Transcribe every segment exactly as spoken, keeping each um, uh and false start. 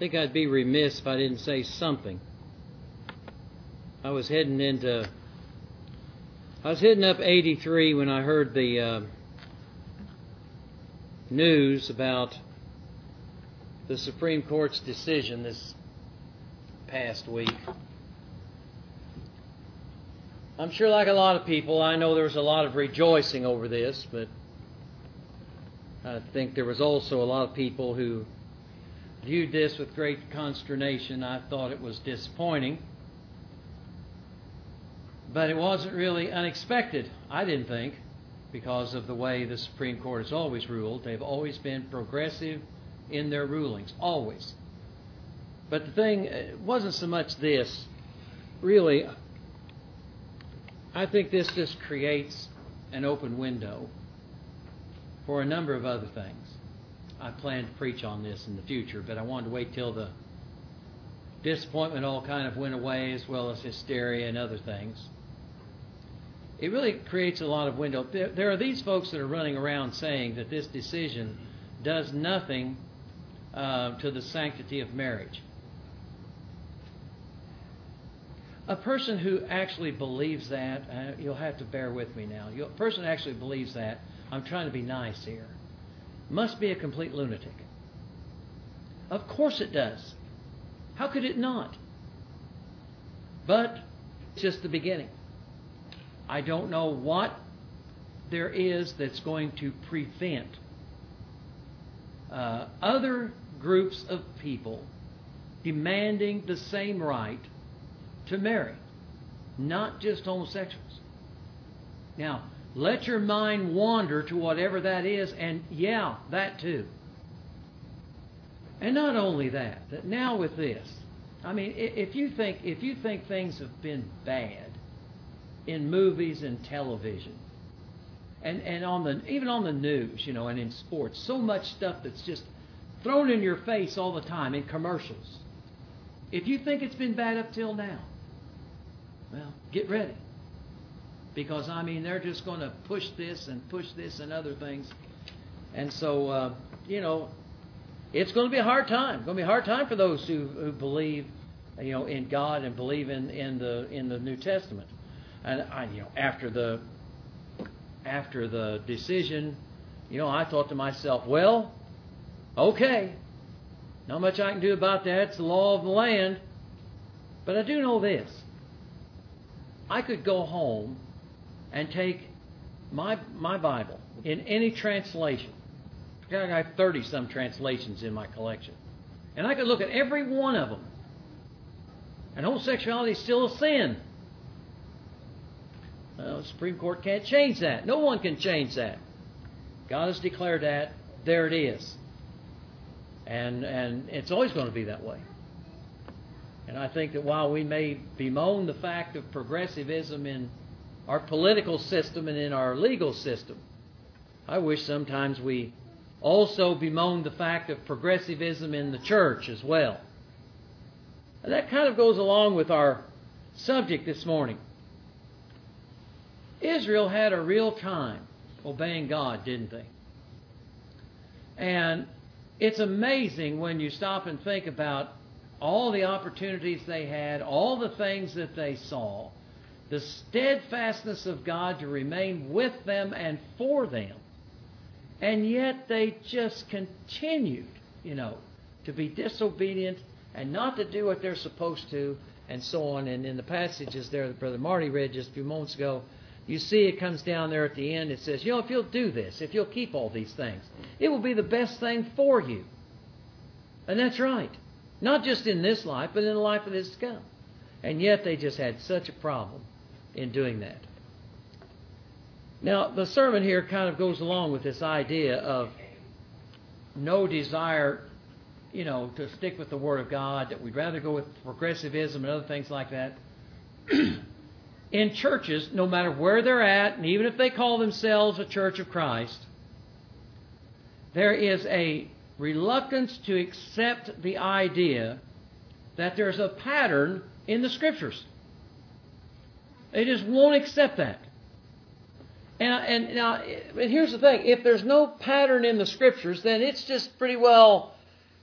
think I'd be remiss if I didn't say something. I was heading into, I was heading up eighty-three when I heard the uh, news about the Supreme Court's decision this past week. I'm sure, like a lot of people, I know there was a lot of rejoicing over this, but I think there was also a lot of people who viewed this with great consternation. I thought it was disappointing, but it wasn't really unexpected, I didn't think, because of the way the Supreme Court has always ruled. They've always been progressive in their rulings, always. But the thing, it wasn't so much this. Really, I think this just creates an open window for a number of other things. I plan to preach on this in the future, but I wanted to wait till the disappointment all kind of went away, as well as hysteria and other things. It really creates a lot of window. There, there are these folks that are running around saying that this decision does nothing uh, to the sanctity of marriage. A person who actually believes that, uh, you'll have to bear with me now, a person who actually believes that, I'm trying to be nice here, must be a complete lunatic. Of course it does. How could it not? But it's just the beginning. I don't know what there is that's going to prevent uh, other groups of people demanding the same right to marry, not just homosexuals. Now, let your mind wander to whatever that is, and yeah, that too. And not only that, that now with this, I mean, if you think if you think things have been bad in movies and television, and and on the even on the news, you know, and in sports, so much stuff that's just thrown in your face all the time in commercials. If you think it's been bad up till now, well, get ready. Because, I mean, they're just going to push this and push this and other things. And so, uh, you know, it's going to be a hard time. It's going to be a hard time for those who, who believe, you know, in God and believe in, in the in the New Testament. And, I, you know, after the after the decision, you know, I thought to myself, well, okay, not much I can do about that. It's the law of the land. But I do know this. I could go home and take my my Bible in any translation. I have thirty-some translations in my collection. And I could look at every one of them. And homosexuality is still a sin. Well, the Supreme Court can't change that. No one can change that. God has declared that. There it is. And, and it's always going to be that way. And I think that while we may bemoan the fact of progressivism in our political system and in our legal system, I wish sometimes we also bemoan the fact of progressivism in the church as well. And that kind of goes along with our subject this morning. Israel had a real time obeying God, didn't they? And it's amazing when you stop and think about all the opportunities they had, all the things that they saw, the steadfastness of God to remain with them and for them. And yet they just continued, you know, to be disobedient and not to do what they're supposed to, and so on. And in the passages there that Brother Marty read just a few moments ago, you see it comes down there at the end. It says, you know, if you'll do this, if you'll keep all these things, it will be the best thing for you. And that's right. Not just in this life, but in the life that is to come. And yet they just had such a problem in doing that. Now, the sermon here kind of goes along with this idea of no desire, you know, to stick with the Word of God, that we'd rather go with progressivism and other things like that. In churches, no matter where they're at, and even if they call themselves a Church of Christ, there is a reluctance to accept the idea that there's a pattern in the Scriptures. They just won't accept that. And, and now, and here's the thing. If there's no pattern in the Scriptures, then it's just pretty well,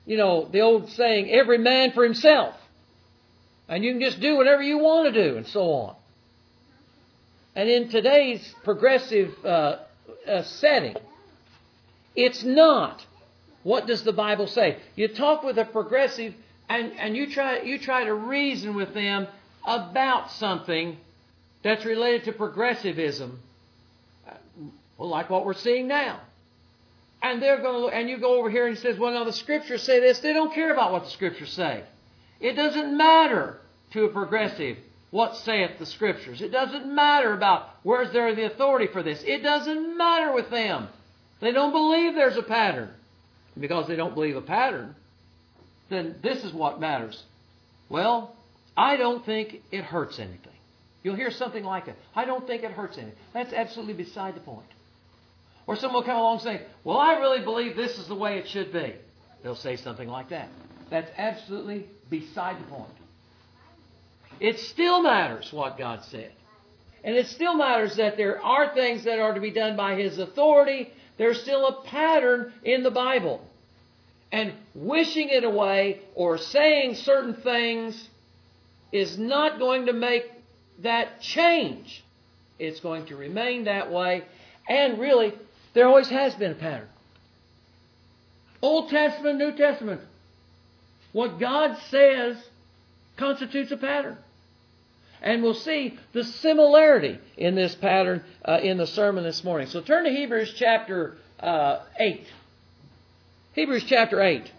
you know, the old saying, every man for himself. And you can just do whatever you want to do and so on. And in today's progressive uh, uh, setting, it's not. What does the Bible say? You talk with a progressive and, and you try you try to reason with them about something that's related to progressivism. Well, like what we're seeing now. And they're going to look, and you go over here and he says, well, no, the Scriptures say this. They don't care about what the Scriptures say. It doesn't matter to a progressive what saith the Scriptures. It doesn't matter about where's there the authority for this. It doesn't matter with them. They don't believe there's a pattern. Because they don't believe a pattern, then this is what matters. Well, I don't think it hurts anything. You'll hear something like that. I don't think it hurts anything. That's absolutely beside the point. Or someone will come along and say, well, I really believe this is the way it should be. They'll say something like that. That's absolutely beside the point. It still matters what God said. And it still matters that there are things that are to be done by His authority. There's still a pattern in the Bible. And wishing it away or saying certain things is not going to make that change. It's going to remain that way. And really, there always has been a pattern. Old Testament, New Testament. What God says constitutes a pattern. And we'll see the similarity in this pattern uh, in the sermon this morning. So turn to Hebrews chapter uh, eight. Hebrews chapter eight.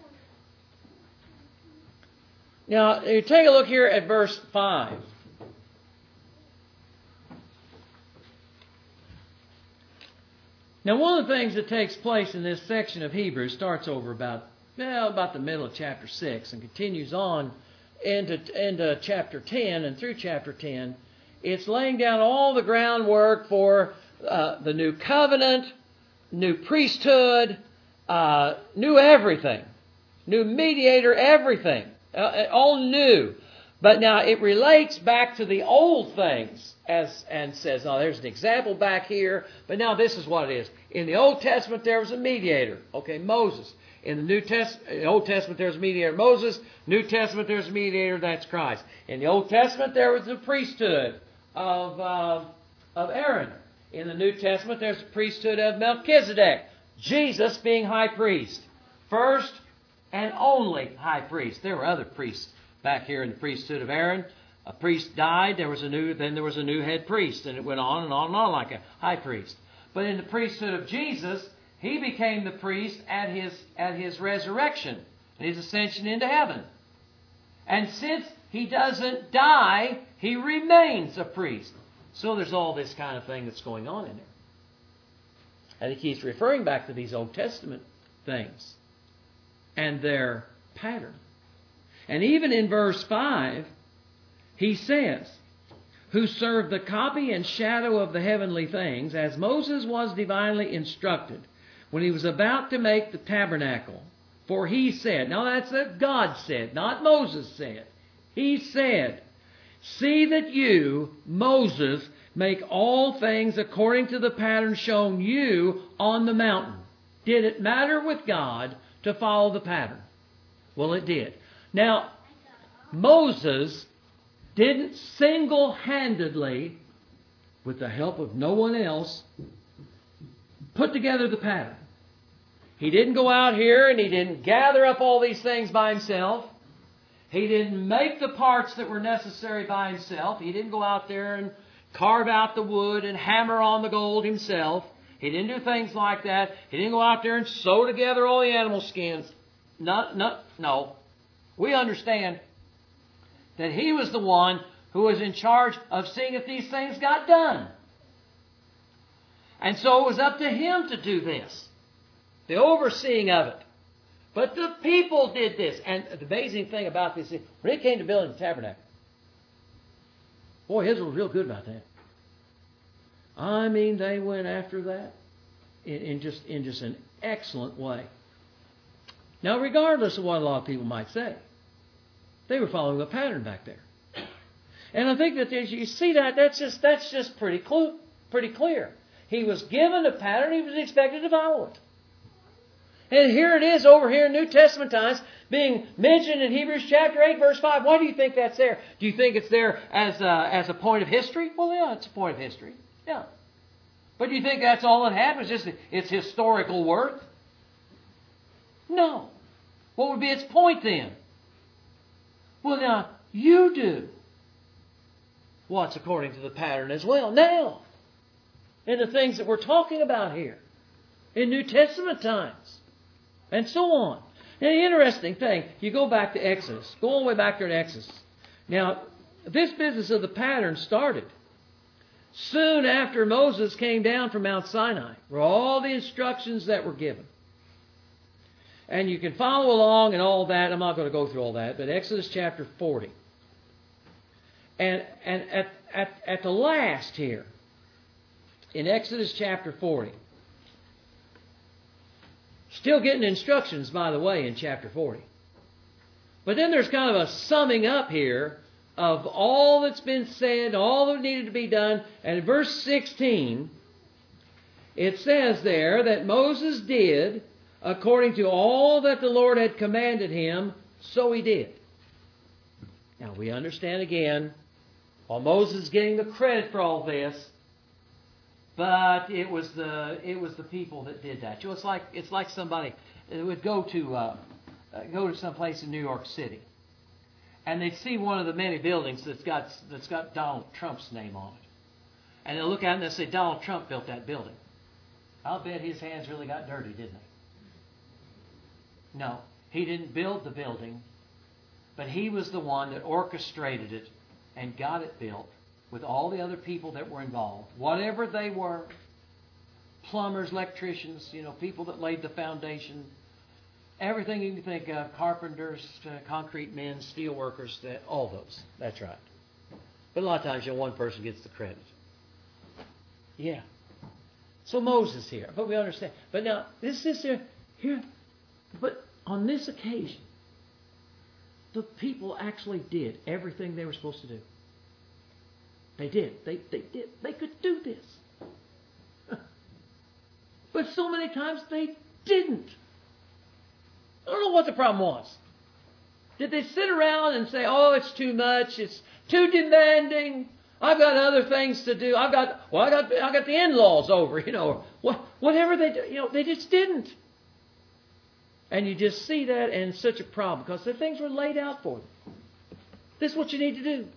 Now, you take a look here at verse five. Now, one of the things that takes place in this section of Hebrews starts over about, well, about the middle of chapter six and continues on into, into chapter ten and through chapter ten. It's laying down all the groundwork for uh, the new covenant, new priesthood, uh, new everything, new mediator, everything, uh, all new. But now it relates back to the old things as and says, oh, there's an example back here, but now this is what it is. In the Old Testament, there was a mediator, okay, Moses. In the New Test- in the Old Testament, there's a mediator, Moses. New Testament, there's a mediator, that's Christ. In the Old Testament, there was the priesthood of uh, of Aaron. In the New Testament, there's the priesthood of Melchizedek. Jesus being high priest, first and only high priest. There were other priests back here in the priesthood of Aaron. A priest died, there was a new, then there was a new head priest, and it went on and on and on like a high priest. But in the priesthood of Jesus, He became the priest at His at His resurrection, His ascension into heaven. And since He doesn't die, He remains a priest. So there's all this kind of thing that's going on in there. And He keeps referring back to these Old Testament things and their pattern. And even in verse five, He says, who served the copy and shadow of the heavenly things, as Moses was divinely instructed, when he was about to make the tabernacle. For he said, now that's what God said, not Moses said. He said, see that you, Moses, make all things according to the pattern shown you on the mountain. Did it matter with God to follow the pattern? Well, it did. Now, Moses didn't single-handedly, with the help of no one else, put together the pattern. He didn't go out here and he didn't gather up all these things by himself. He didn't make the parts that were necessary by himself. He didn't go out there and carve out the wood and hammer on the gold himself. He didn't do things like that. He didn't go out there and sew together all the animal skins. Not, not, no. We understand that he was the one who was in charge of seeing if these things got done. And so it was up to him to do this, the overseeing of it. But the people did this. And the amazing thing about this is, when it came to building the tabernacle, boy, Israel was real good about that. I mean, they went after that in, in just in just an excellent way. Now, regardless of what a lot of people might say, they were following a pattern back there. And I think that as you see that, that's just that's just pretty clu- pretty clear. He was given a pattern, he was expected to follow it. And here it is over here in New Testament times, being mentioned in Hebrews chapter eight, verse five. Why do you think that's there? Do you think it's there as a, as a point of history? Well, yeah, it's a point of history. Yeah. But do you think that's all it had? Was just its historical worth? No. What would be its point then? Well, now, you do what's according to the pattern as well. Now, in the things that we're talking about here, in New Testament times, and so on. Now, the interesting thing, you go back to Exodus. Go all the way back there to Exodus. Now, this business of the pattern started soon after Moses came down from Mount Sinai, where all the instructions that were given. And you can follow along and all that. I'm not going to go through all that, but Exodus chapter forty. And, and at, at, at the last here, in Exodus chapter forty, still getting instructions, by the way, in chapter forty. But then there's kind of a summing up here of all that's been said, all that needed to be done. And in verse sixteen, it says there that Moses did according to all that the Lord had commanded him, so he did. Now we understand again, while Moses is getting the credit for all this, but it was the it was the people that did that. You know, it's like it's like somebody would go to uh, go to some place in New York City, and they'd see one of the many buildings that's got that's got Donald Trump's name on it, and they'll look at it and they'll say, Donald Trump built that building. I'll bet his hands really got dirty, didn't they? No, he didn't build the building, but he was the one that orchestrated it and got it built with all the other people that were involved, whatever they were, plumbers, electricians, you know, people that laid the foundation, everything you can think of, carpenters, uh, concrete men, steel workers, that, all those. That's right. But a lot of times, you know, one person gets the credit. Yeah. So Moses here, but we understand. But now, this is here, here, but on this occasion, the people actually did everything they were supposed to do. They did. They, they did. They could do this. But so many times they didn't. I don't know what the problem was. Did they sit around and say, oh, it's too much, it's too demanding, I've got other things to do, I've got, well, I got, I got the in-laws over, you know, what, whatever they do, you know, they just didn't. And you just see that, and it's such a problem because the things were laid out for them. This is what you need to do.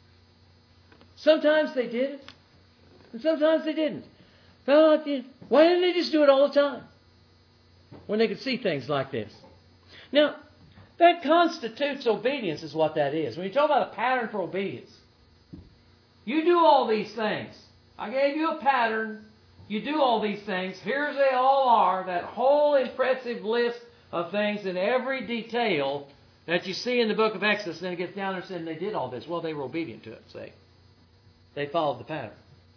Sometimes they did it, and sometimes they didn't. Well, why didn't they just do it all the time when they could see things like this? Now, that constitutes obedience is what that is. When you talk about a pattern for obedience, you do all these things. I gave you a pattern. You do all these things. Here they all are, that whole impressive list of things in every detail that you see in the book of Exodus. Then it gets down there and says, they did all this. Well, they were obedient to it, say. They followed the pattern.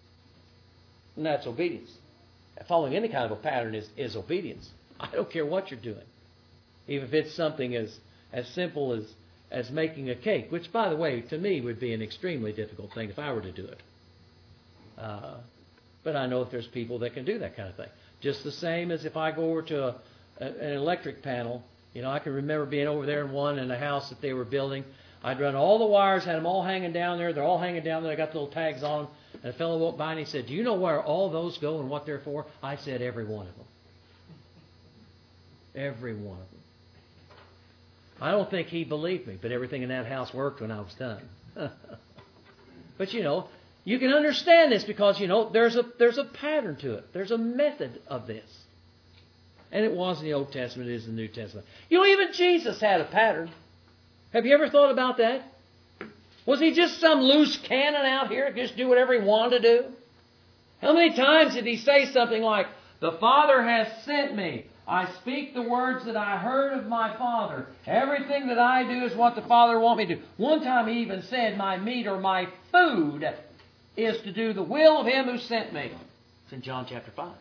And that's obedience. Following any kind of a pattern is, is obedience. I don't care what you're doing. Even if it's something as, as simple as, as making a cake, which, by the way, to me would be an extremely difficult thing if I were to do it. Uh, but I know that there's people that can do that kind of thing. Just the same as if I go over to a, a, an electric panel. You know, I can remember being over there in one in a house that they were building. I'd run all the wires, had them all hanging down there. They're all hanging down there. I got the little tags on them. And a fellow walked by and he said, do you know where all those go and what they're for? I said, every one of them. Every one of them. I don't think he believed me, but everything in that house worked when I was done. But, you know, you can understand this because, you know, there's a there's a pattern to it. There's a method of this. And it was in the Old Testament, it is in the New Testament. You know, even Jesus had a pattern. Have you ever thought about that? Was he just some loose cannon out here, just do whatever he wanted to do? How many times did he say something like, the Father has sent me. I speak the words that I heard of my Father. Everything that I do is what the Father wants me to do. One time he even said, my meat or my food is to do the will of Him who sent me. It's in John chapter five.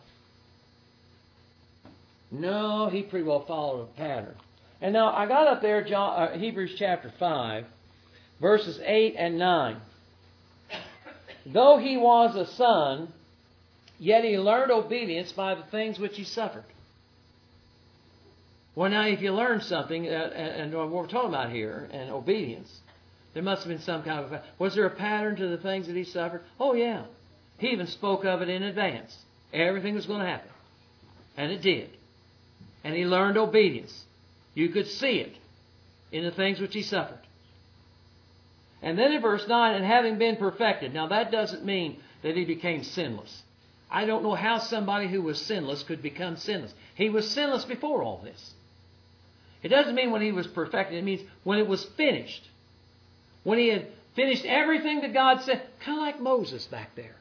No, he pretty well followed a pattern. And now I got up there, John, uh, Hebrews chapter five, verses eight and nine. Though he was a son, yet he learned obedience by the things which he suffered. Well, now, if you learn something, uh, and, and what we're talking about here, and obedience, there must have been some kind of... Was there a pattern to the things that he suffered? Oh, yeah. He even spoke of it in advance. Everything was going to happen. And it did. And he learned obedience. You could see it in the things which he suffered. And then in verse nine, and having been perfected. Now that doesn't mean that he became sinless. I don't know how somebody who was sinless could become sinless. He was sinless before all this. It doesn't mean when he was perfected. It means when it was finished. When he had finished everything that God said. Kind of like Moses back there.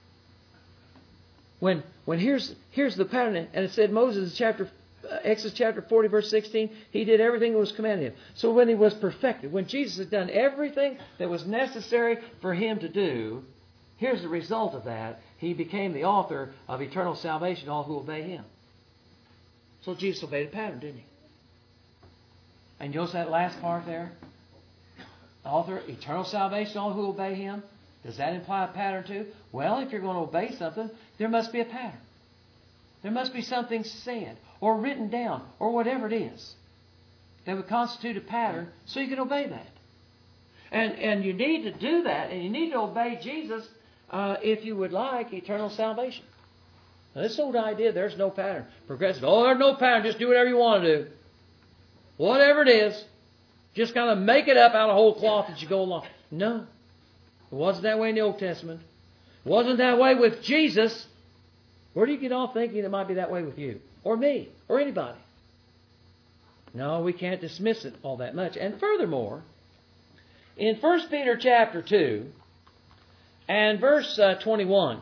When when here's here's the pattern, and it said Moses, chapter uh, Exodus chapter forty, verse sixteen, he did everything that was commanded him. So when he was perfected, when Jesus had done everything that was necessary for him to do, here's the result of that. He became the author of eternal salvation to all who obey him. So Jesus obeyed a pattern, didn't he? And you notice that last part there? Author, eternal salvation to all who obey him. Does that imply a pattern too? Well, if you're going to obey something, there must be a pattern. There must be something said or written down or whatever it is that would constitute a pattern so you can obey that. And, and you need to do that, and you need to obey Jesus uh, if you would like eternal salvation. Now, this old idea, there's no pattern. Progressive, oh, there's no pattern, just do whatever you want to do. Whatever it is, just kind of make it up out of whole cloth as you go along. No. It wasn't that way in the Old Testament. It wasn't that way with Jesus. Where do you get off thinking it might be that way with you? Or me? Or anybody? No, we can't dismiss it all that much. And furthermore, in First Peter chapter two and verse uh, twenty-one.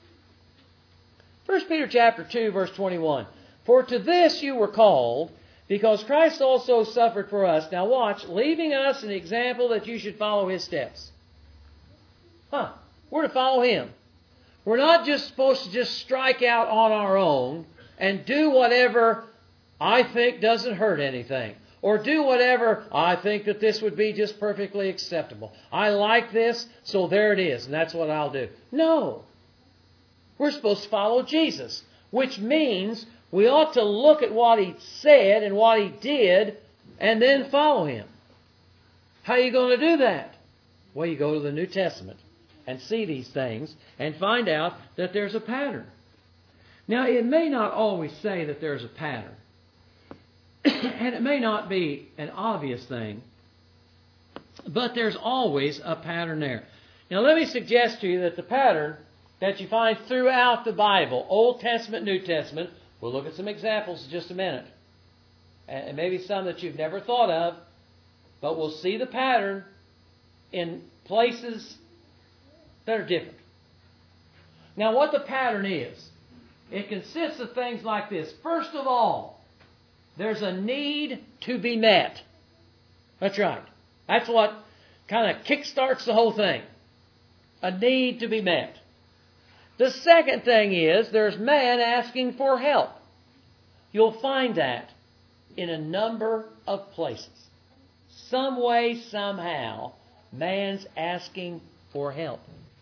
First Peter chapter two, verse twenty-one. For to this you were called, because Christ also suffered for us. Now watch, leaving us an example that you should follow his steps. Huh. We're to follow him. We're not just supposed to just strike out on our own and do whatever I think doesn't hurt anything. Or do whatever I think that this would be just perfectly acceptable. I like this, so there it is, and that's what I'll do. No. We're supposed to follow Jesus, which means we ought to look at what he said and what he did and then follow him. How are you going to do that? Well, you go to the New Testament and see these things and find out that there's a pattern. Now, it may not always say that there's a pattern. And it may not be an obvious thing. But there's always a pattern there. Now, let me suggest to you that the pattern that you find throughout the Bible, Old Testament, New Testament, we'll look at some examples in just a minute. And maybe some that you've never thought of. But we'll see the pattern in places that are different. Now, what the pattern is, it consists of things like this. First of all, there's a need to be met. That's right. That's what kind of kickstarts the whole thing. A need to be met. The second thing is there's man asking for help. You'll find that in a number of places. Some way, somehow, man's asking for help.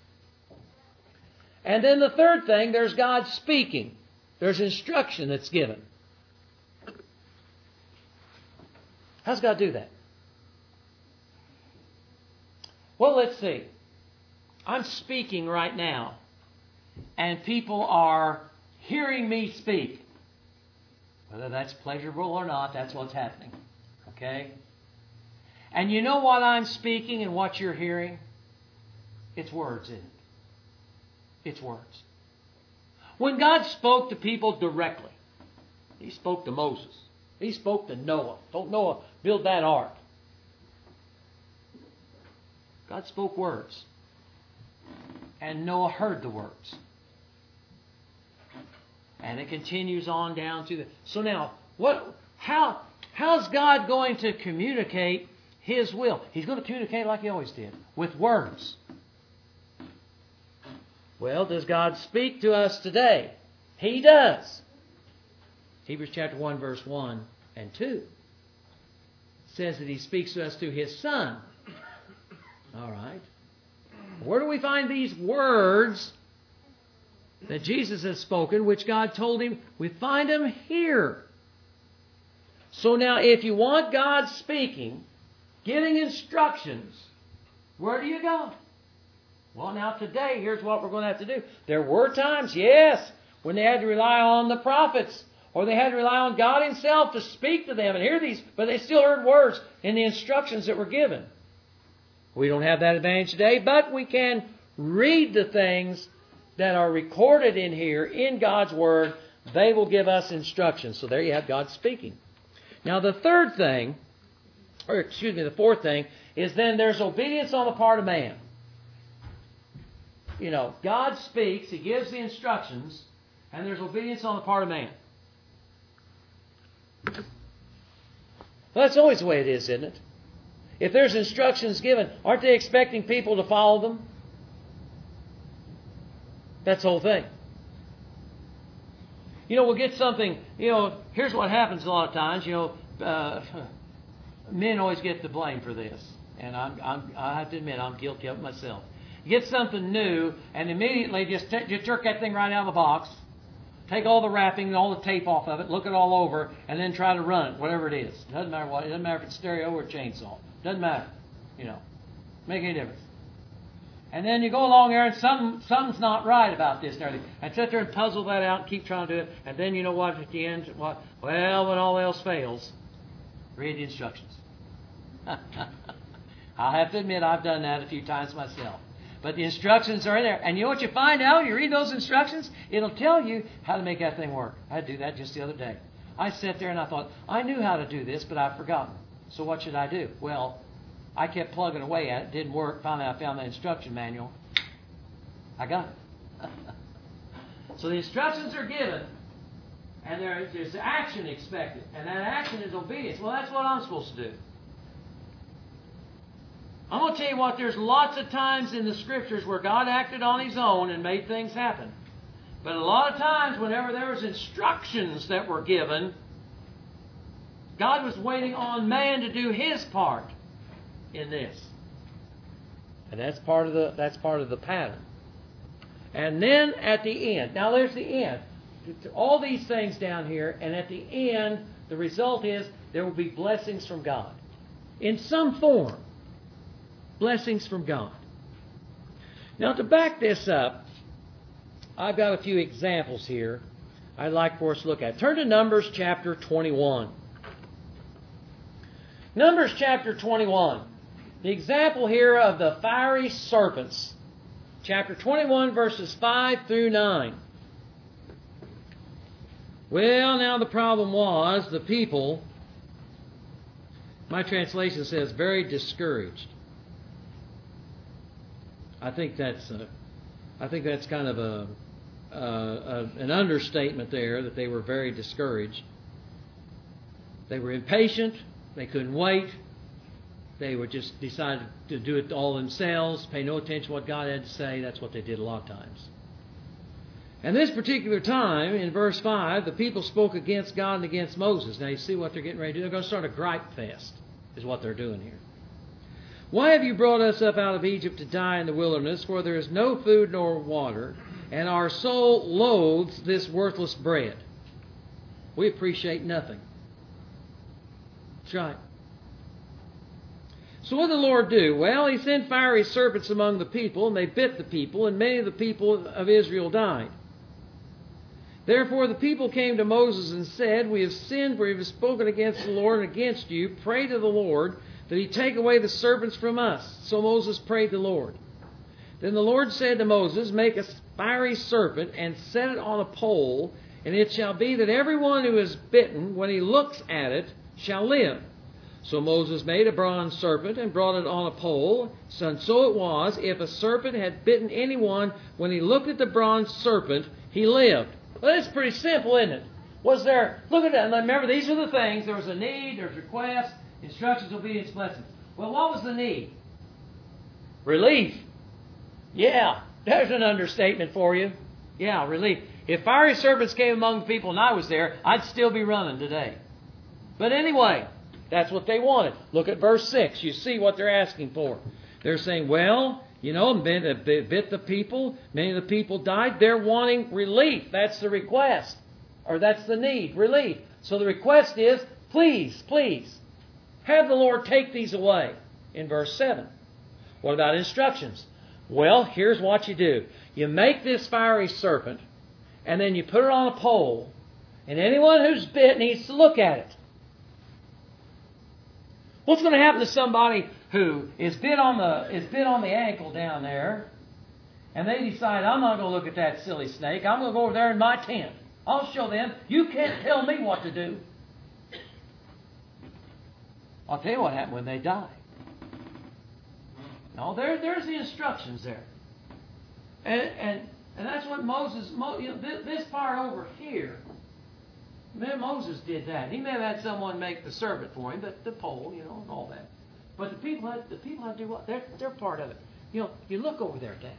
And then the third thing, there's God speaking. There's instruction that's given. How's God do that? Well, let's see. I'm speaking right now, and people are hearing me speak. Whether that's pleasurable or not, that's what's happening. Okay? And you know what I'm speaking and what you're hearing? It's words, isn't it? It's words. When God spoke to people directly, He spoke to Moses. He spoke to Noah. Don't Noah build that ark? God spoke words. And Noah heard the words. And it continues on down to the... So now, what? How? How's God going to communicate His will? He's going to communicate like He always did, with words. Well, does God speak to us today? He does. Hebrews chapter one, verse one and two says that He speaks to us through His Son. All right. Where do we find these words that Jesus has spoken, which God told Him? We find them here. So now if you want God speaking, giving instructions, where do you go? Well, now today, here's what we're going to have to do. There were times, yes, when they had to rely on the prophets, or they had to rely on God Himself to speak to them and hear these, but they still heard words in the instructions that were given. We don't have that advantage today, but we can read the things that are recorded in here in God's Word. They will give us instructions. So there you have God speaking. Now the third thing, or excuse me, the fourth thing, is then there's obedience on the part of man. You know, God speaks, He gives the instructions, and there's obedience on the part of man. Well, that's always the way it is, isn't it? If there's instructions given, aren't they expecting people to follow them? That's the whole thing. You know, we'll get something, you know, here's what happens a lot of times, you know, uh, men always get the blame for this. And I'm, I'm, I have to admit, I'm guilty of it myself. You get something new, and immediately just, t- just jerk that thing right out of the box, take all the wrapping and all the tape off of it, look it all over, and then try to run it, whatever it is. Doesn't matter what, it doesn't matter if it's stereo or chainsaw. Doesn't matter, you know, make any difference. And then you go along there and some, something's not right about this and everything. And sit there and puzzle that out and keep trying to do it. And then you know what at the end? What? Well, when all else fails, read the instructions. I have to admit I've done that a few times myself. But the instructions are in there. And you know what you find out when you read those instructions? It'll tell you how to make that thing work. I had to do that just the other day. I sat there and I thought, I knew how to do this, but I've forgotten. So what should I do? Well, I kept plugging away at it. It didn't work. Finally, I found the instruction manual. I got it. So the instructions are given, and there, there's action expected. And that action is obedience. Well, that's what I'm supposed to do. I'm going to tell you what, there's lots of times in the Scriptures where God acted on His own and made things happen. But a lot of times, whenever there was instructions that were given, God was waiting on man to do his part in this. And that's part of the that's part of the pattern. And then at the end, now there's the end. All these things down here, and at the end, the result is there will be blessings from God. In some form. Blessings from God. Now to back this up, I've got a few examples here I'd like for us to look at. Turn to Numbers chapter twenty-one. Numbers chapter twenty-one. The example here of the fiery serpents. Chapter twenty-one, verses five through nine. Well, now the problem was the people, my translation says, very discouraged. I think that's a, I think that's kind of a, a, a an understatement there, that they were very discouraged. They were impatient. They couldn't wait. They were just decided to do it all themselves, pay no attention to what God had to say. That's what they did a lot of times. And this particular time, in verse five, the people spoke against God and against Moses. Now you see what they're getting ready to do. They're going to start a gripe fest, is what they're doing here. Why have you brought us up out of Egypt to die in the wilderness, for there is no food nor water, and our soul loathes this worthless bread? We appreciate nothing. That's right. So what did the Lord do? Well, He sent fiery serpents among the people, and they bit the people, and many of the people of Israel died. Therefore the people came to Moses and said, We have sinned, for we have spoken against the Lord and against you. Pray to the Lord that He take away the serpents from us. So Moses prayed the Lord. Then the Lord said to Moses, Make a fiery serpent and set it on a pole, and it shall be that everyone who is bitten, when he looks at it, shall live. So Moses made a bronze serpent and brought it on a pole. And so it was, if a serpent had bitten anyone, when he looked at the bronze serpent, he lived. Well, that's pretty simple, isn't it? Was there, look at that. And remember, these are the things. There was a need, there was request, instructions, obedience, blessings. Well, what was the need? Relief. Yeah, there's an understatement for you. Yeah, relief. If fiery serpents came among the people and I was there, I'd still be running today. But anyway, that's what they wanted. Look at verse six. You see what they're asking for. They're saying, well, you know, bit, bit the people. Many of the people died. They're wanting relief. That's the request. Or that's the need, relief. So the request is, Please, please, have the Lord take these away. In verse seven. What about instructions? Well, here's what you do. You make this fiery serpent, and then you put it on a pole, and anyone who's bit needs to look at it. What's going to happen to somebody who is bit on the is bit on the ankle down there, and they decide, I'm not going to look at that silly snake. I'm going to go over there in my tent. I'll show them. You can't tell me what to do. I'll tell you what happened when they die. No, there, there's the instructions there. And, and, and that's what Moses, Mo, you know, this, this part over here, Moses did that. He may have had someone make the serpent for him, but the pole, you know, and all that. But the people had, the people had to do what? They're, they're part of it. You know, you look over there, Dad.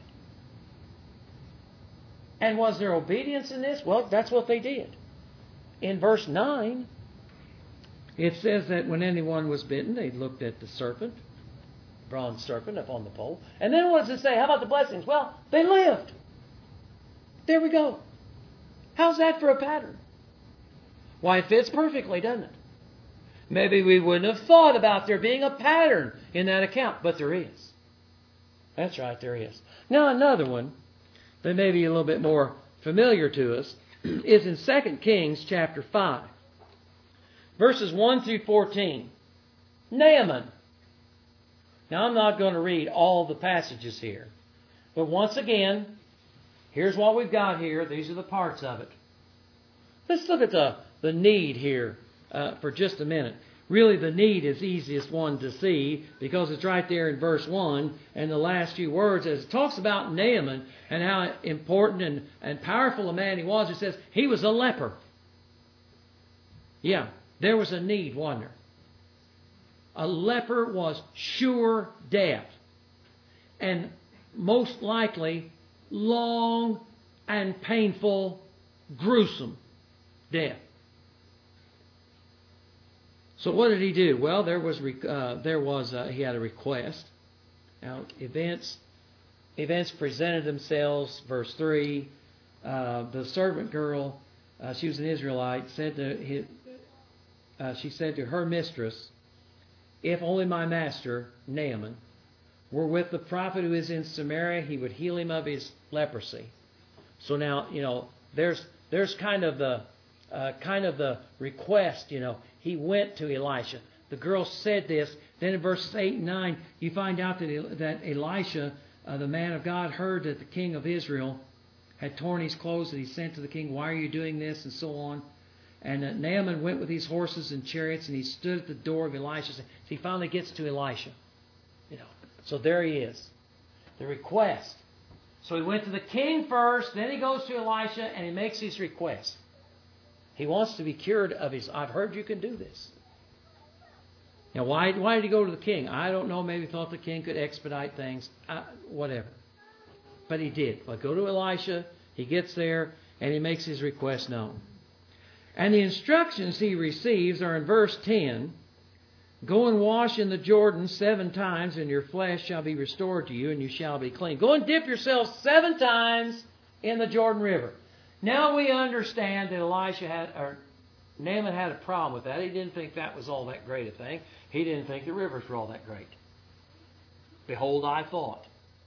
And was there obedience in this? Well, that's what they did. In verse nine, it says that when anyone was bitten, they looked at the serpent, bronze serpent up on the pole. And then what does it say? How about the blessings? Well, they lived. There we go. How's that for a pattern? Why, it fits perfectly, doesn't it? Maybe we wouldn't have thought about there being a pattern in that account, but there is. That's right, there is. Now another one that may be a little bit more familiar to us is in Second Kings chapter five. Verses one through fourteen. Naaman. Now, I'm not going to read all the passages here. But once again, here's what we've got here. These are the parts of it. Let's look at the, the need here uh, for just a minute. Really, the need is the easiest one to see because it's right there in verse one and the last few words. As it talks about Naaman and how important and, and powerful a man he was, it says he was a leper. Yeah, there was a need, wasn't there? A leper was sure death. And most likely long and painful, gruesome death. So what did he do? Well, there was uh, there was uh, he had a request. Now events events presented themselves. Verse three, uh, the servant girl, uh, she was an Israelite, said to his, uh, she said to her mistress, "If only my master Naaman were with the prophet who is in Samaria, he would heal him of his leprosy." So now you know there's there's kind of the uh, kind of the request. You know, he went to Elisha. The girl said this. Then in verses eight and nine, you find out that that Elisha, uh, the man of God, heard that the king of Israel had torn his clothes, and he sent to the king, "Why are you doing this?" and so on. And uh, Naaman went with his horses and chariots, and he stood at the door of Elisha. So he finally gets to Elisha. You know, so there he is. The request. So he went to the king first, then he goes to Elisha, and he makes his request. He wants to be cured of his, I've heard you can do this. Now, why, why did he go to the king? I don't know. Maybe he thought the king could expedite things. Uh, whatever. But he did. But go to Elisha. He gets there, and he makes his request known. And the instructions he receives are in verse ten. "Go and wash in the Jordan seven times, and your flesh shall be restored to you, and you shall be clean." Go and dip yourself seven times in the Jordan River. Now we understand that Elisha had, or Naaman had a problem with that. He didn't think that was all that great a thing. He didn't think the rivers were all that great. Behold, I thought.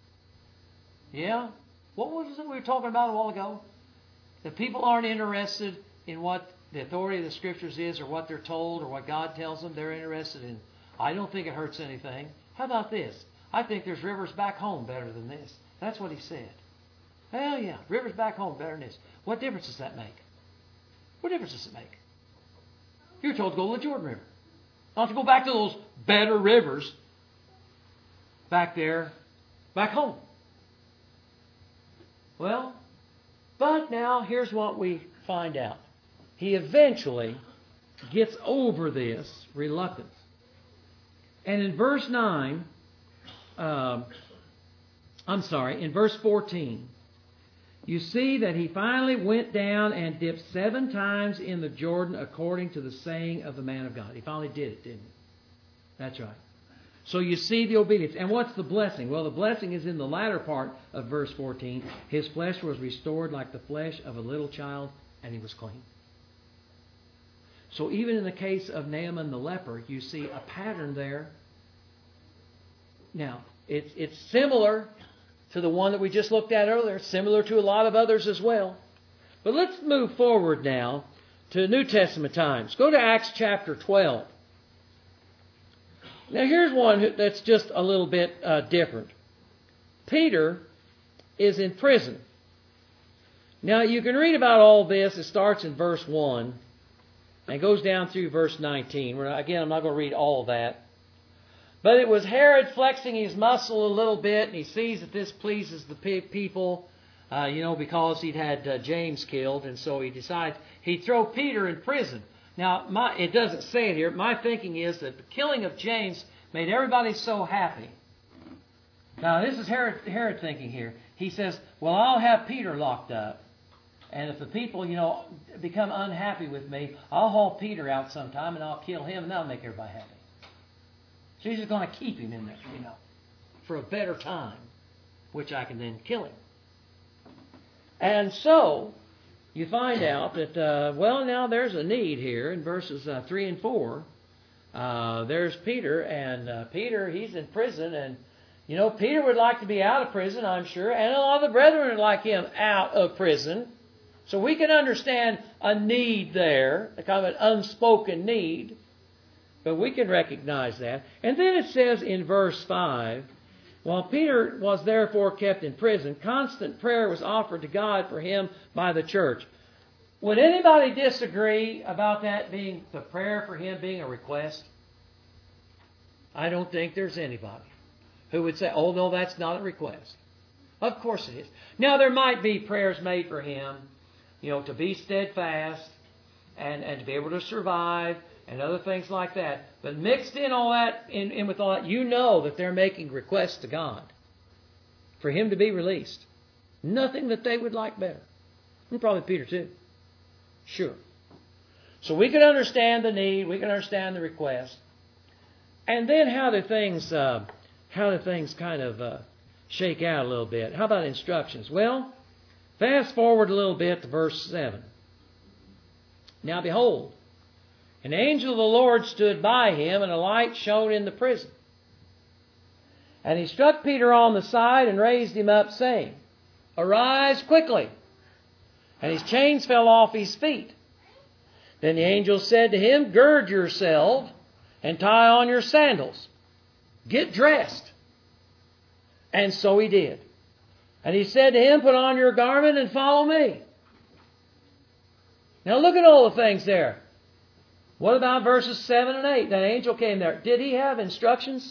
Yeah? What was it we were talking about a while ago? That people aren't interested in what the authority of the Scriptures is or what they're told or what God tells them. They're interested in, I don't think it hurts anything. How about this? I think there's rivers back home better than this. That's what he said. Hell yeah, rivers back home better than this. What difference does that make? What difference does it make? You're told to go to the Jordan River. Not to go back to those better rivers back there, back home. Well, but now here's what we find out. He eventually gets over this reluctance. And in verse nine, um, I'm sorry, in verse fourteen, you see that he finally went down and dipped seven times in the Jordan according to the saying of the man of God. He finally did it, didn't he? That's right. So you see the obedience. And what's the blessing? Well, the blessing is in the latter part of verse fourteen. His flesh was restored like the flesh of a little child, and he was clean. So even in the case of Naaman the leper, you see a pattern there. Now, it's, it's similar to the one that we just looked at earlier, similar to a lot of others as well. But let's move forward now to New Testament times. Go to Acts chapter twelve. Now here's one that's just a little bit uh, different. Peter is in prison. Now you can read about all this. It starts in verse one and goes down through verse nineteen. Again, I'm not going to read all of that. But it was Herod flexing his muscle a little bit, and he sees that this pleases the people, uh, you know, because he'd had uh, James killed, and so he decides he'd throw Peter in prison. Now, my, it doesn't say it here. My thinking is that the killing of James made everybody so happy. Now, this is Herod, Herod thinking here. He says, well, I'll have Peter locked up. And if the people, you know, become unhappy with me, I'll haul Peter out sometime and I'll kill him and that'll make everybody happy. So he's just going to keep him in there, you know, for a better time, which I can then kill him. And so you find out that, uh, well, now there's a need here in verses uh, three and four. Uh, there's Peter, and uh, Peter, he's in prison, and, you know, Peter would like to be out of prison, I'm sure, and a lot of the brethren would like him out of prison. So we can understand a need there, a kind of an unspoken need, but we can recognize that. And then it says in verse five, while Peter was therefore kept in prison, constant prayer was offered to God for him by the church. Would anybody disagree about that being the prayer for him being a request? I don't think there's anybody who would say, oh, no, that's not a request. Of course it is. Now, there might be prayers made for him, you know, to be steadfast and, and to be able to survive and other things like that. But mixed in all that, in, in with all that, you know that they're making requests to God for him to be released. Nothing that they would like better. And probably Peter too. Sure. So we can understand the need. We can understand the request. And then how do things, uh, how do things kind of uh, shake out a little bit? How about instructions? Well, fast forward a little bit to verse seven. Now behold, an angel of the Lord stood by him, and a light shone in the prison. And he struck Peter on the side and raised him up, saying, Arise quickly. And his chains fell off his feet. Then the angel said to him, Gird yourself and tie on your sandals. Get dressed. And so he did. And he said to him, Put on your garment and follow me. Now look at all the things there. What about verses seven and eight? That angel came there. Did he have instructions?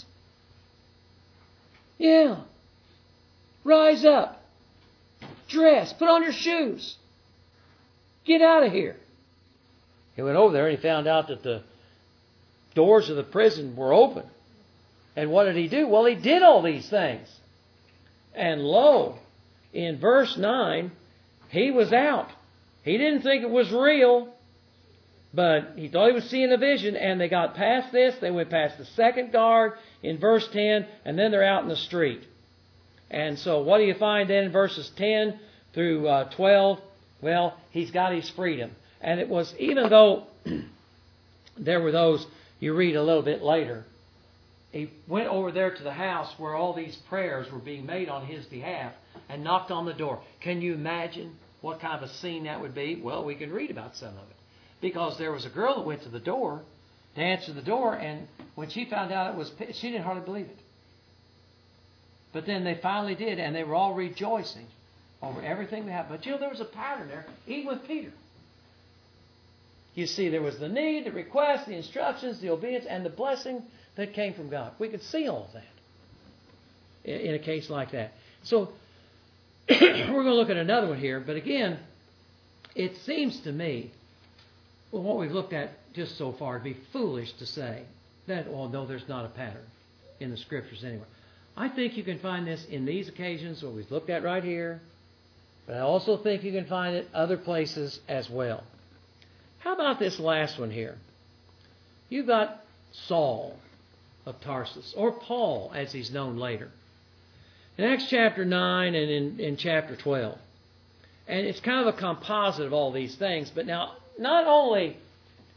Yeah. Rise up. Dress. Put on your shoes. Get out of here. He went over there and he found out that the doors of the prison were open. And what did he do? Well, he did all these things. And lo, in verse nine, he was out. He didn't think it was real, but he thought he was seeing a vision, and they got past this. They went past the second guard in verse ten, and then they're out in the street. And so what do you find then in verses ten through uh, twelve? Well, he's got his freedom. And it was, even though there were those, you read a little bit later, he went over there to the house where all these prayers were being made on his behalf and knocked on the door. Can you imagine what kind of a scene that would be? Well, we can read about some of it. Because there was a girl that went to the door to answer the door, and when she found out it was, she didn't hardly believe it. But then they finally did, and they were all rejoicing over everything that happened. But you know, there was a pattern there, even with Peter. You see, there was the need, the request, the instructions, the obedience, and the blessing that came from God. We could see all of that in a case like that. So we're going to look at another one here. But again, it seems to me, well, what we've looked at just so far, it'd be foolish to say that, well, no, there's not a pattern in the Scriptures anywhere. I think you can find this in these occasions, what we've looked at right here. But I also think you can find it other places as well. How about this last one here? You've got Saul of Tarsus, or Paul, as he's known later. In Acts chapter nine and in, in chapter twelve. And it's kind of a composite of all these things. But now, not only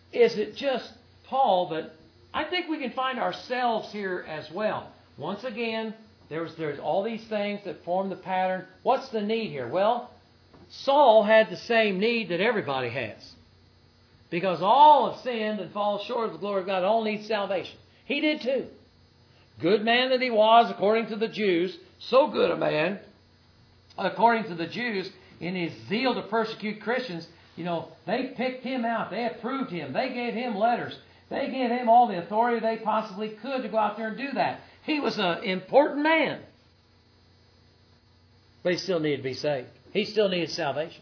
is it just Paul, but I think we can find ourselves here as well. Once again, there's, there's all these things that form the pattern. What's the need here? Well, Saul had the same need that everybody has. Because all have sinned and fall short of the glory of God. All need salvation. He did too. Good man that he was, according to the Jews. So good a man, according to the Jews, in his zeal to persecute Christians. You know, they picked him out. They approved him. They gave him letters. They gave him all the authority they possibly could to go out there and do that. He was an important man. But he still needed to be saved. He still needed salvation.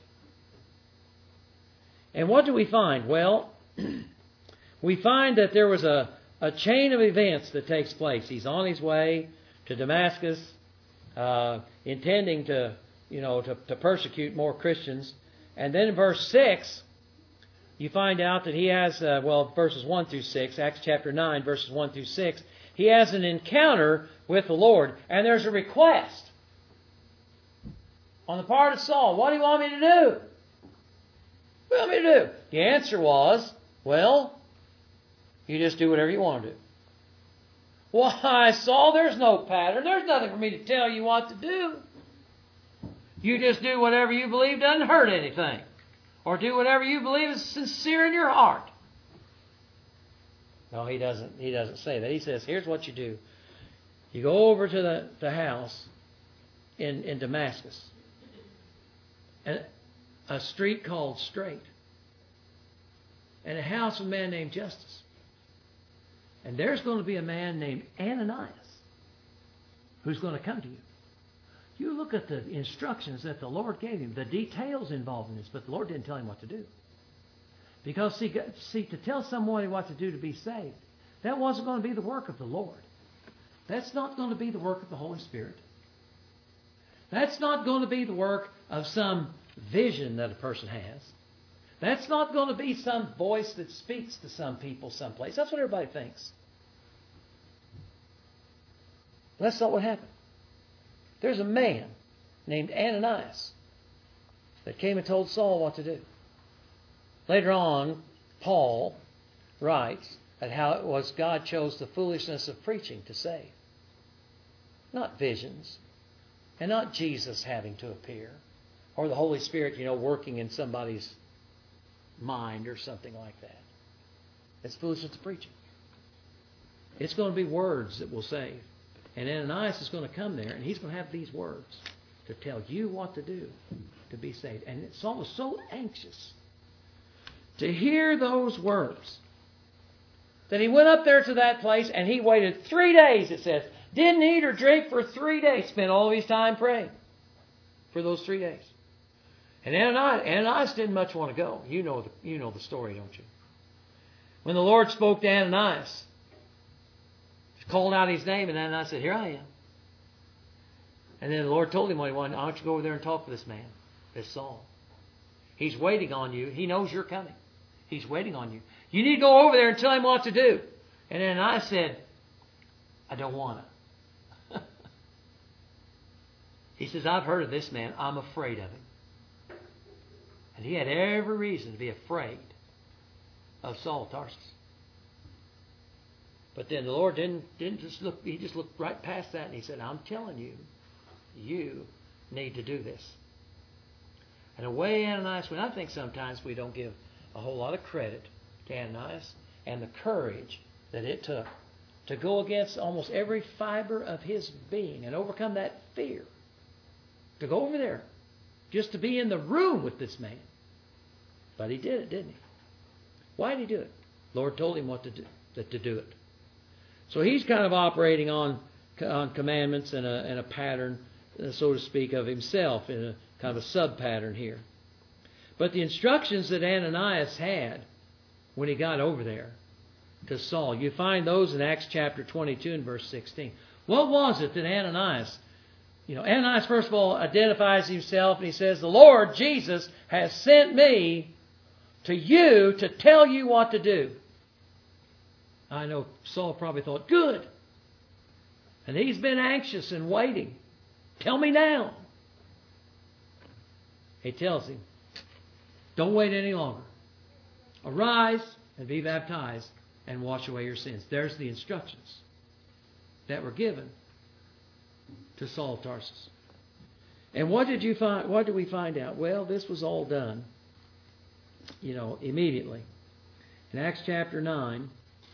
And what do we find? Well, we find that there was a, a chain of events that takes place. He's on his way to Damascus, uh, intending to, you know, to, to persecute more Christians. And then in verse six, you find out that he has, uh, well, verses one through six, Acts chapter nine, verses one through six, he has an encounter with the Lord, and there's a request on the part of Saul. What do you want me to do? What do you want me to do? The answer was, well, you just do whatever you want to do. Why, Saul, there's no pattern. There's nothing for me to tell you what to do. You just do whatever you believe doesn't hurt anything. Or do whatever you believe is sincere in your heart. No, he doesn't. He doesn't say that. He says, here's what you do. You go over to the, the house in, in Damascus. And a street called Straight. And a house of a man named Justus. And there's going to be a man named Ananias who's going to come to you. You look at the instructions that the Lord gave him, the details involved in this, but the Lord didn't tell him what to do. Because, see, see, to tell somebody what to do to be saved, that wasn't going to be the work of the Lord. That's not going to be the work of the Holy Spirit. That's not going to be the work of some vision that a person has. That's not going to be some voice that speaks to some people someplace. That's what everybody thinks. That's not what happened. There's a man named Ananias that came and told Saul what to do. Later on, Paul writes at how it was God chose the foolishness of preaching to save. Not visions, and not Jesus having to appear, or the Holy Spirit, you know, working in somebody's mind or something like that. It's foolishness of preaching. It's going to be words that will save. And Ananias is going to come there, and he's going to have these words to tell you what to do to be saved. And Saul was so anxious to hear those words that he went up there to that place, and he waited three days, it says. Didn't eat or drink for three days. Spent all his time praying for those three days. And Ananias, Ananias didn't much want to go. You know, the, you know the story, don't you? When the Lord spoke to Ananias, called out his name, and Ananias said, here I am. And then the Lord told him what he wanted. I want you to go over there and talk to this man, this Saul. He's waiting on you. He knows you're coming. He's waiting on you. You need to go over there and tell him what to do. And Ananias said, I don't want to. He says, I've heard of this man. I'm afraid of him. And he had every reason to be afraid of Saul of Tarsus. But then the Lord didn't, didn't just look, he just looked right past that and he said, I'm telling you, you need to do this. And the way Ananias went, I think sometimes we don't give a whole lot of credit to Ananias and the courage that it took to go against almost every fiber of his being and overcome that fear. To go over there, just to be in the room with this man. But he did it, didn't he? Why did he do it? The Lord told him what to do, that to do it. So he's kind of operating on, on commandments and a, and a pattern, uh, so to speak, of himself in a kind of a sub-pattern here. But the instructions that Ananias had when he got over there to Saul, you find those in Acts chapter twenty-two and verse sixteen. What was it that Ananias, you know, Ananias first of all identifies himself and he says, the Lord Jesus has sent me to you to tell you what to do. I know Saul probably thought, good. And he's been anxious and waiting. Tell me now. He tells him, don't wait any longer. Arise, and be baptized and wash away your sins. There's the instructions that were given to Saul of Tarsus. And what did you find? What did we find out? Well, this was all done, you know, immediately. In Acts chapter nine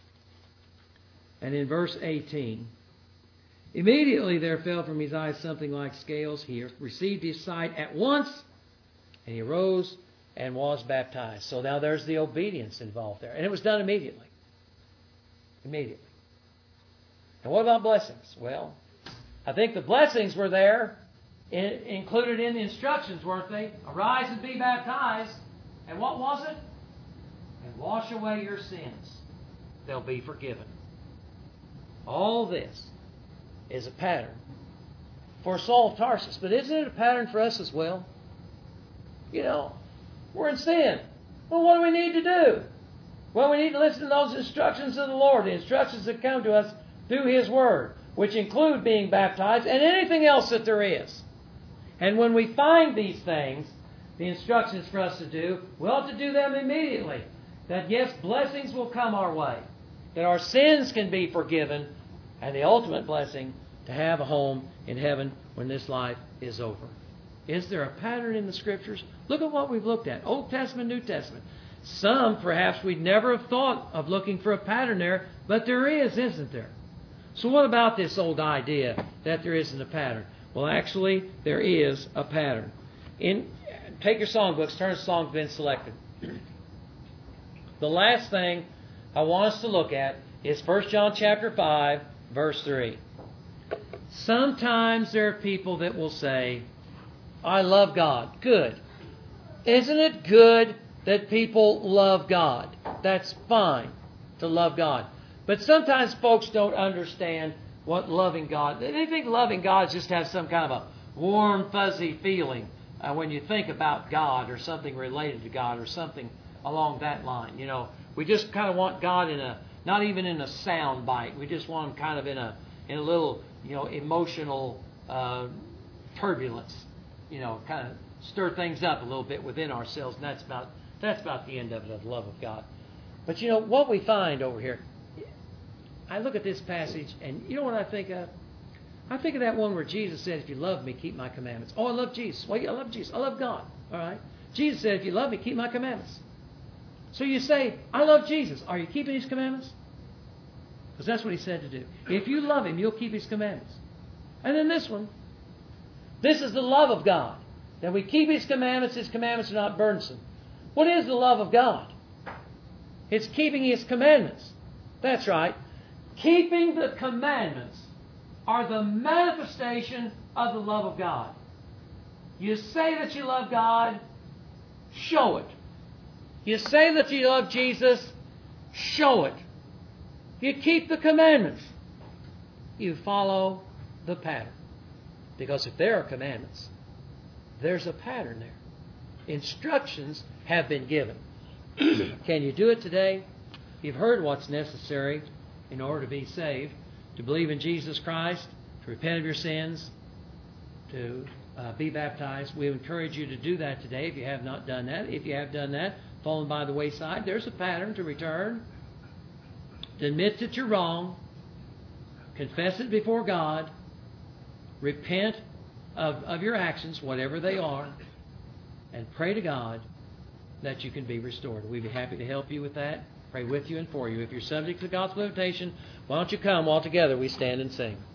and in verse eighteen, immediately there fell from his eyes something like scales. He received his sight at once, and he arose and was baptized. So now there's the obedience involved there. And it was done immediately. Immediately. And what about blessings? Well, I think the blessings were there, in, included in the instructions, weren't they? Arise and be baptized. And what was it? And wash away your sins. They'll be forgiven. All this is a pattern for Saul of Tarsus. But isn't it a pattern for us as well? You know, we're in sin. Well, what do we need to do? Well, we need to listen to those instructions of the Lord, the instructions that come to us through His Word, which include being baptized and anything else that there is. And when we find these things, the instructions for us to do, we ought to do them immediately. That, yes, blessings will come our way. That our sins can be forgiven. And the ultimate blessing, to have a home in heaven when this life is over. Is there a pattern in the Scriptures? Look at what we've looked at. Old Testament, New Testament. Some, perhaps, we'd never have thought of looking for a pattern there, but there is, isn't there? So what about this old idea that there isn't a pattern? Well, actually, there is a pattern. In, take your songbooks, turn to songs been selected. The last thing I want us to look at is First John chapter five, verse three. Sometimes there are people that will say, I love God. Good. Isn't it good that people love God? That's fine to love God. But sometimes folks don't understand what loving God... They think loving God just has some kind of a warm, fuzzy feeling uh, when you think about God or something related to God or something along that line. You know, we just kind of want God in a... Not even in a sound bite. We just want Him kind of in a in a little, you know, emotional uh, turbulence. You know, kind of stir things up a little bit within ourselves. And that's about that's about the end of it, of the love of God. But you know, what we find over here, I look at this passage, and you know what I think of? I think of that one where Jesus said, if you love me, keep my commandments. Oh, I love Jesus. Well, I love Jesus. I love God. All right? Jesus said, if you love me, keep my commandments. So you say, I love Jesus. Are you keeping His commandments? Because that's what He said to do. If you love Him, you'll keep His commandments. And then this one. This is the love of God. That we keep His commandments. His commandments are not burdensome. What is the love of God? It's keeping His commandments. That's right. Keeping the commandments are the manifestation of the love of God. You say that you love God, show it. You say that you love Jesus, show it. You keep the commandments. You follow the pattern. Because if there are commandments, there's a pattern there. Instructions have been given. Can you do it today? You've heard what's necessary in order to be saved. To believe in Jesus Christ, to repent of your sins, to uh, be baptized. We encourage you to do that today if you have not done that. If you have done that, fallen by the wayside, there's a pattern to return. To admit that you're wrong. Confess it before God. Repent of, of your actions, whatever they are. And pray to God that you can be restored. We'd be happy to help you with that. Pray with you and for you. If you're subject to the gospel invitation, why don't you come while together we stand and sing.